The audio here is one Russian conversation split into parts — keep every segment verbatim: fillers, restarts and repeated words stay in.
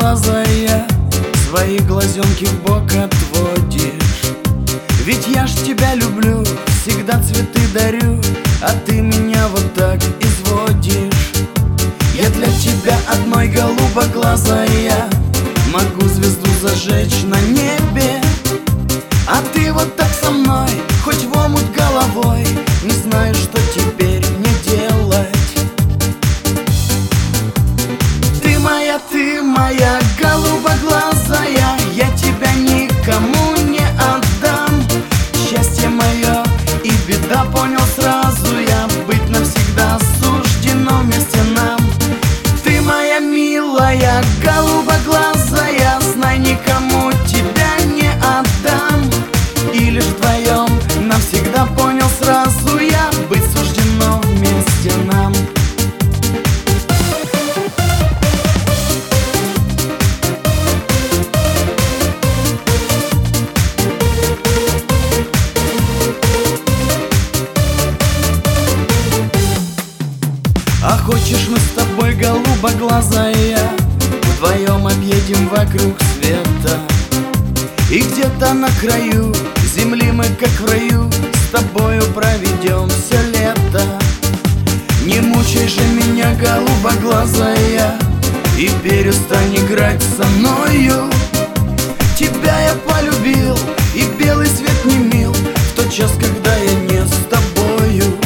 голубоглазая, свои глазенки в бок отводишь. Ведь я ж тебя люблю, всегда цветы дарю, а ты меня вот так изводишь. Я для тебя одной голубоглазая могу звезду зажечь на небе. А ты вот так со мной, хоть в омут головой, не знаю, что теперь мне делать. Ты моя, ты моя голубоглазая, я тебя никому не отдам. Счастье мое и беда, понял сразу я, быть навсегда суждено вместе нам. Ты моя милая голубоглазая, знай, никому тебя не отдам. И лишь вдвоем навсегда, понял сразу я, быть суждено вместе нам. А хочешь, мы с тобой, голубоглазая, вдвоем объедем вокруг света. И где-то на краю земли мы, как в раю, с тобою проведем все лето. Не мучай же меня, голубоглазая, и перестань играть со мною. Тебя я полюбил, и белый свет не мил в тот час, когда я не с тобою.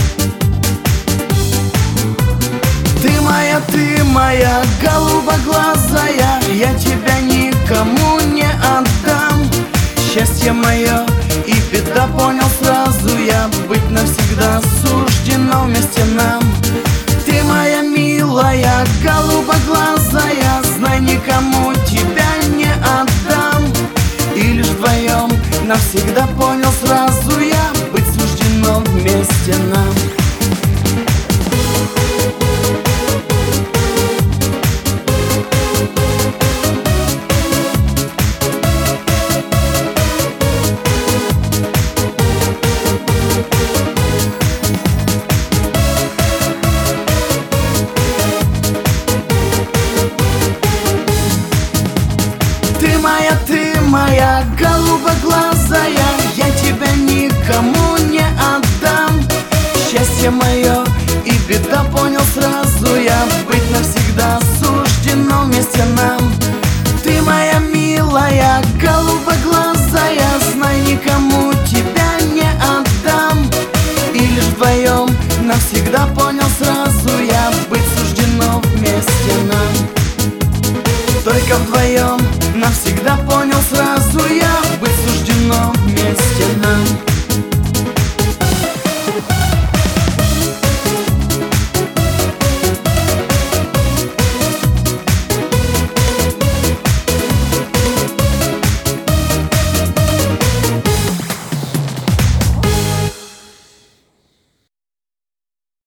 Ты моя, ты моя голубоглазая, я тебя никому не отдам. Счастье мое и беда, понял сразу я, быть навсегда суждено вместе нам. Ты моя милая голубоглазая, знай, никому тебя не отдам. И лишь вдвоем навсегда, понял сразу я, быть суждено вместе нам. Ты моя, ты моя голубоглазая, я тебя никому не отдам. Счастье мое и беда, понял сразу я, быть навсегда суждено вместе нам. Ты моя милая голубоглазая, знай, никому тебя не отдам. И лишь вдвоем навсегда, понял сразу я, быть суждено вместе нам. Только вдвоем навсегда, понял сразу я,